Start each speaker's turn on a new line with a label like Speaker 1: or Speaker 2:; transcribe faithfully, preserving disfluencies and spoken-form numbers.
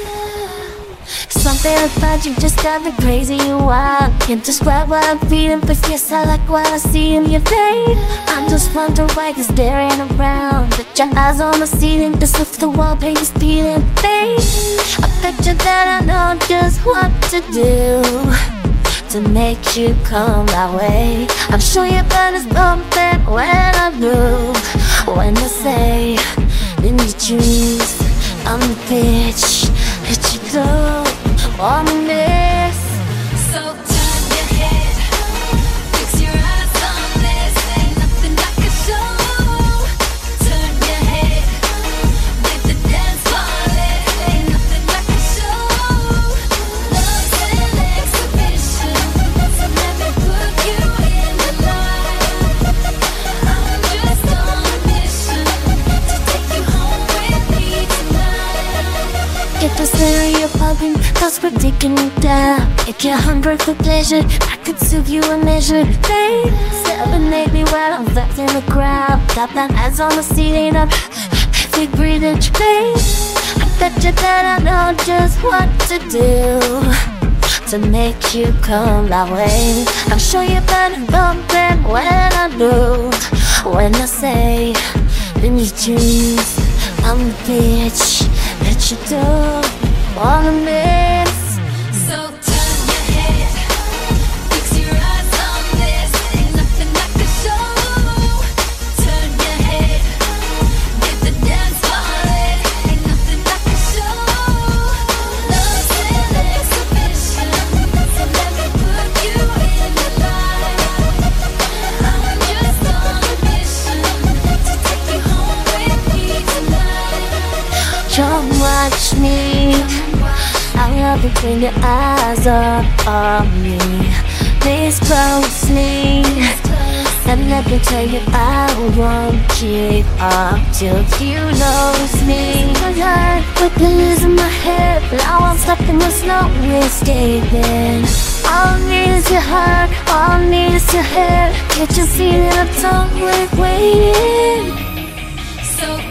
Speaker 1: Something about you just got me crazy and wild. Can't describe what I'm feeling, but yes, I like what I see in your face. I'm just wondering why you're staring around. Put your eyes on the ceiling, just if the wallpaper's peeling, babe. I picture that I know just what to do to make you come my way. I'm sure your blood is bumping when I move. When I say in your dreams, I'm the bitch that you don't wanna miss.
Speaker 2: So turn your head, fix your eyes on this. Ain't nothing I can show. Turn your head, make the dance floor lit. Ain't nothing I can show. Love's an exhibition, so let me put you in the light. I'm just on a mission to take you home with me tonight.
Speaker 1: Get the stereo popping, thoughts we're taking it down. If you're hungry for pleasure, I could soothe you a measure, babe. Serenade me while I'm left in the crowd. Got my eyes on the ceiling, I'm heavy breathing, babe. I bet you that I know just what to do to make you come my way. I'm sure you're better bumping when I move. When I say in your dreams, I'm the bitch that you don't wanna miss.
Speaker 2: So turn your head, fix your eyes on this. Ain't nothing I can show. Turn your head, get the dance floor lit. Ain't nothing I can show. Love's an exhibition, so let me put you in the light. I'm just on a mission to take you home with me tonight.
Speaker 1: Don't watch me, I love it when your eyes are on me. Please closely, and let me tell you I won't give up till you lose me. My heart with losing my head, but I won't stop and there's no escaping. All I need is your heart, all I need is your hair. Can't you see that I'm totally waiting?
Speaker 2: So